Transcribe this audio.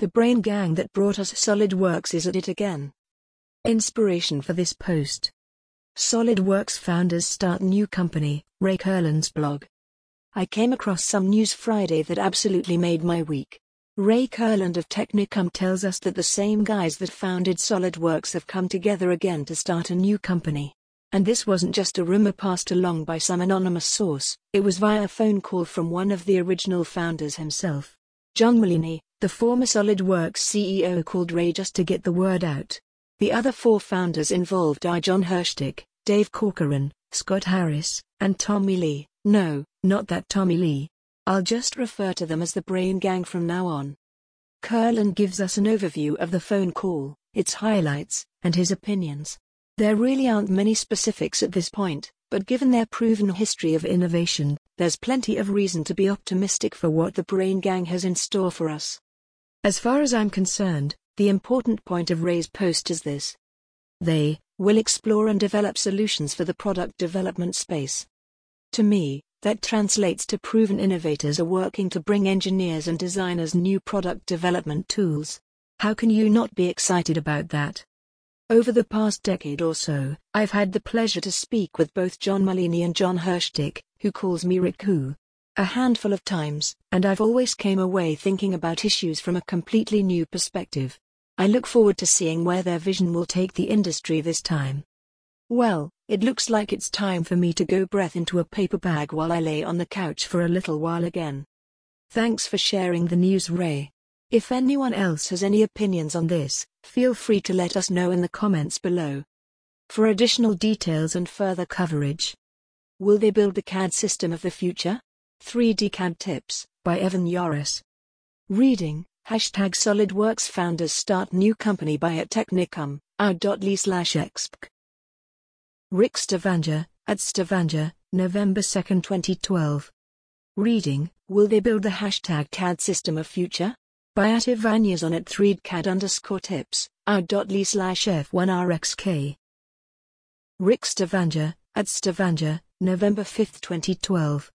The brain gang that brought us SolidWorks is at it again. Inspiration for this post. SolidWorks founders start new company, Ray Kurland's blog. I came across some news Friday that absolutely made my week. Ray Kurland of Technicum tells us that the same guys that founded SolidWorks have come together again to start a new company. And this wasn't just a rumor passed along by some anonymous source, it was via a phone call from one of the original founders himself. John Mulliny, the former SolidWorks CEO, called Ray just to get the word out. The other 4 founders involved are John Hirschtick, Dave Corcoran, Scott Harris, and Tommy Lee. No, not that Tommy Lee. I'll just refer to them as the Brain Gang from now on. Kurland gives us an overview of the phone call, its highlights, and his opinions. There really aren't many specifics at this point, but given their proven history of innovation, there's plenty of reason to be optimistic for what the Brain Gang has in store for us. As far as I'm concerned, the important point of Ray's post is this. They will explore and develop solutions for the product development space. To me, that translates to proven innovators are working to bring engineers and designers new product development tools. How can you not be excited about that? Over the past decade or so, I've had the pleasure to speak with both John Mulliny and John Hirschtick, who calls me Riku, a handful of times, and I've always came away thinking about issues from a completely new perspective. I look forward to seeing where their vision will take the industry this time. Well, it looks like it's time for me to go breath into a paper bag while I lay on the couch for a little while again. Thanks for sharing the news, Ray. If anyone else has any opinions on this, feel free to let us know in the comments below. For additional details and further coverage. Will they build the CAD system of the future? 3D CAD Tips, by Evan Yoris. Reading, #SolidWorks founders start new company by @Technicum, our.ly/exp. Rick Stavanger, @Stavanger, November 2, 2012. Reading, will they build the #CAD system of future? By @Ivanyas on @3dcad_tips, our.ly/f1rxk. Rick Stavanger, @Stavanger, November 5, 2012.